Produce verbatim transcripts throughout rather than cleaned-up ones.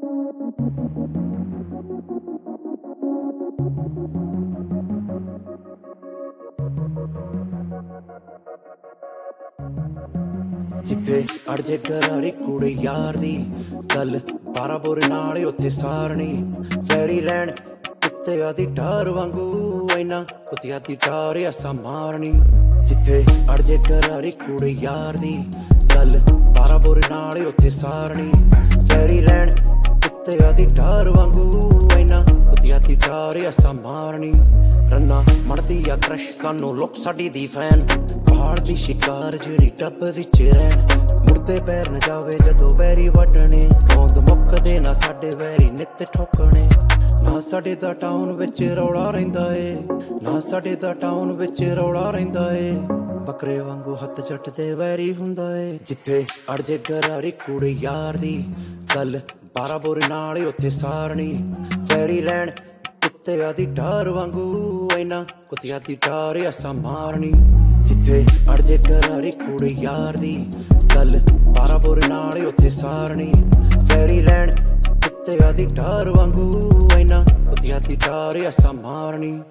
ਜਿੱਥੇ ਅੜ ਜੇ ਕਰਾਰੀ ਕੁੜੀ ਯਾਰ ਦੀ ਗੱਲ ਬਾਰਾਂ ਬੋਰੇ ਨਾਲ ਉੱਥੇ ਸਾਰਨੀ ਵੈਰੀ ਰਹਿਣ ਕੁੱਤਿਆਂ ਦੀ ਠਾਰ ਵਾਂਗੂ ਐਨਾ ਕੁੱਤਿਆਂ ਦੀ ਠਾਰ ਅਸਾਂ ਮਾਰਨੀ ਜਿੱਥੇ ਅੜ ਜੇ ਕਰਾਰੀ ਕੁੜੀ ਯਾਰ ਦੀ ਗੱਲ ਬਾਰਾਂ ਬੋਰੇ ਨਾਲ ਉੱਥੇ ਸਾਰਨੀ ਵੈਰੀ ਰਹਿਣ ਕੁੱਤਿਆਂ ਦੀ ਠਾਰ ਵਾਂਗੂ ਐਨਾ ਕੁੱਤਿਆਂ ਦੀ ਠਾਰ ਅਸਾਂ ਮਾਰਨੀ ਰੰਨਾ ਮੜਦੀ ਆ ਕ੍ਰਸ਼ ਸਾਨੂੰ ਲੁੱਕ ਸਾਡੀ ਦੀ ਫੈਨ ਪਹਾੜ ਦੀ ਸ਼ਿਕਾਰ ਜਿਹੜੀ ਟੱਪ ਵਿੱਚ ਰਹਿਣ ਮੁੜਦੇ ਪੈਰ ਨਾ ਜਾਵੇ ਜਦੋਂ ਵੈਰੀ ਵੱਢਣੇ ਰੋਂਦ ਮੁੱਕਦੇ ਨਾ ਸਾਡੇ ਵੈਰੀ ਨਿੱਤ ਠੋਕਣੇ ਨਾ ਸਾਡੇ ਦਾ ਟਾਊਨ ਵਿੱਚ ਰੌਲਾ ਰਹਿੰਦਾ ਏ ਨਾ ਸਾਡੇ ਦਾ ਟਾਊਨ ਵਿੱਚ ਰੌਲਾ ਰਹਿੰਦਾ ਏ ਬੱਕਰੇ ਵਾਂਗੂ ਹੱਥ ਚੱਟਦੇ ਵੈਰੀ ਹੁੰਦਾ ਏ ਜਿੱਥੇ ਅੜ ਜੇ ਗਰਾਰੀ ਕੁੜੀ ਯਾਰ ਦੀ ਗੱਲ ਬਾਰਾਂ ਬੋਰੇ ਨਾਲ ਉੱਥੇ ਸਾਰਨੀ ਵੈਰੀ ਰਹਿਣ ਕੁੱਤਿਆਂ ਦੀ ਠਾਰ ਵਾਂਗੂ ਐਨਾ ਕੁੱਤਿਆਂ ਦੀ ਠਾਰ ਅਸਾਂ ਮਾਰਨੀ ਜਿੱਥੇ ਅੜ ਜੇ ਕਰਾਰੀ ਕੁੜੀ ਯਾਰ ਦੀ ਗੱਲ ਬਾਰਾਂ ਬੋਰੇ ਨਾਲ ਉੱਥੇ ਸਾਰਨੀ ਵੈਰੀ ਰਹਿਣ ਕੁੱਤਿਆਂ ਦੀ ਠਾਰ ਵਾਂਗੂ ਐਨਾ ਕੁੱਤਿਆਂ ਦੀ ਠਾਰ ਅਸਾਂ ਮਾਰਨੀ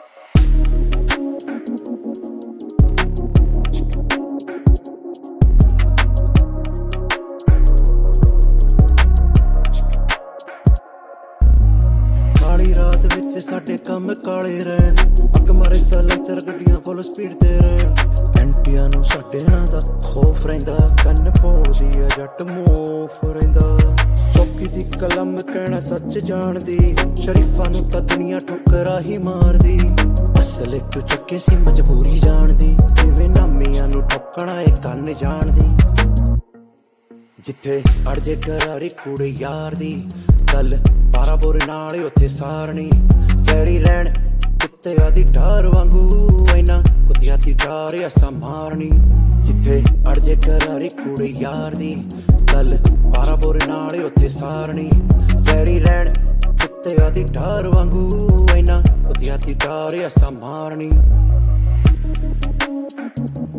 ਕਾਲੀ ਰਾਤ ਵਿੱਚ ਸਾਡੇ ਕੰਮ ਕਾਲੇ ਰਹਿਣ ਅੱਗ ਮਾਰੇ ਸਾਲੰਸਰ ਗੱਡੀਆਂ ਫੁੱਲ ਸਪੀਡ ਤੇ ਰਹਿਣ ਐਂਟੀਆਂ ਨੂੰ ਸਾਡੇ ਨਾਂ ਦਾ ਖੋਫ ਰਹਿੰਦਾ ਕੰਨ ਪੋਲਦੀ ਆ ਜੱਟ ਮੋਫ ਰਹਿੰਦਾ ਚੌਕੀ ਦੀ ਕਲਮ ਕਹਿਣਾ ਸੱਚ ਜਾਣਦੀ ਸ਼ਰੀਫਾਂ ਨੂੰ ਤਾਂ ਦੁਨੀਆ ਠੋਕਰਾਂ ਹੀ ਮਾਰਦੀ ਅਸਲ ਇੱਕ ਚੱਕੇ ਸੀ ਮਜਬੂਰੀ ਜਾਣਦੀ ਕਿਵੇਂ ਨਾਮੀਆਂ ਨੂੰ ਠੋਕਣਾ ਇਹ ਕੰਨ ਜਾਣਦੀ ਜਿੱਥੇ ਅੜ ਜੇ ਕਰਾਰੀ ਕੁੜੀ ਯਾਰ ਦੀ ਗੱਲ ਬਾਰਾਂ ਬੋਰੇ ਨਾਲ ਉੱਥੇ ਸਾਰਨੀ ਵੈਰੀ ਰਹਿਣ ਕੁੱਤਿਆਂ ਦੀ ਠਾਰ ਵਾਂਗੂ ਐਨਾ ਕੁੱਤਿਆਂ ਦੀ ਠਾਰ ਅਸਾਂ ਮਾਰਨੀ ਜਿੱਥੇ ਅੜ ਜੇ ਕਰਾਰੀ ਕੁੜੀ ਯਾਰ ਦੀ ਗੱਲ ਬਾਰਾਂ ਬੋਰੇ ਨਾਲ ਉੱਥੇ ਸਾਰਨੀ ਵੈਰੀ ਰਹਿਣ ਕੁੱਤਿਆਂ ਦੀ ਠਾਰ ਵਾਂਗੂ ਐਨਾ ਕੁੱਤਿਆਂ ਦੀ ਠਾਰ ਅਸਾਂ ਮਾਰਨੀ।